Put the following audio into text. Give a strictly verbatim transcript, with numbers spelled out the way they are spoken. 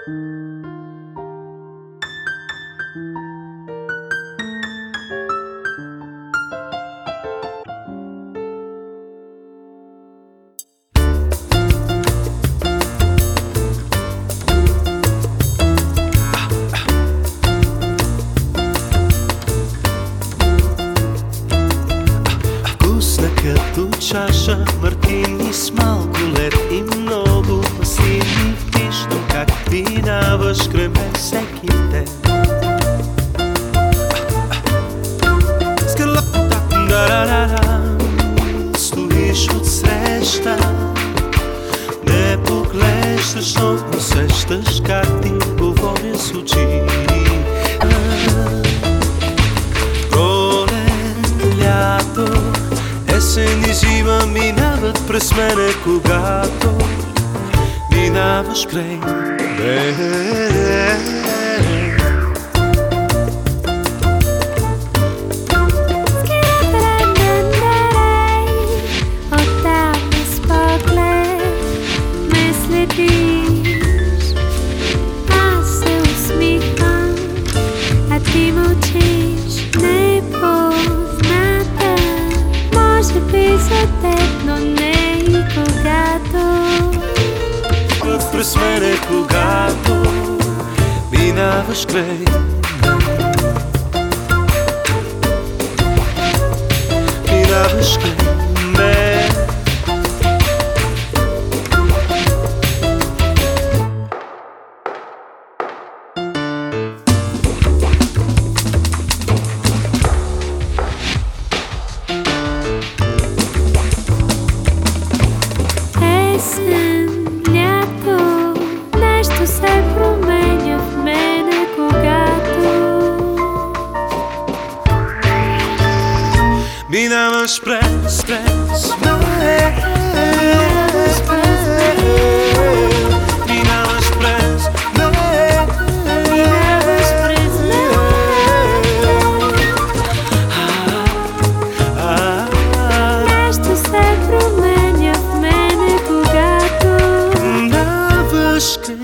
Като чаша мартини с малко лед и много маслини. Виждам как минаваш край мен всеки ден. Стоиш отсреща, не поглеждаш, но усещаш как ти говоря с очи. Пролет, лято, есен и зима минават през мене, когато минаваш край мен. Аз се усмихвам, а ти мълчиш, непозната. Може би за теб, но не и когато През мене, когато минаваш край мен. Минаваш край мен. есен, лято, нещо се променя в мене, когато минаваш през, през мен. минаваш през мен. Минаваш през мен. Минаваш през мен. Нещо се променя в мене, когато Минаваш край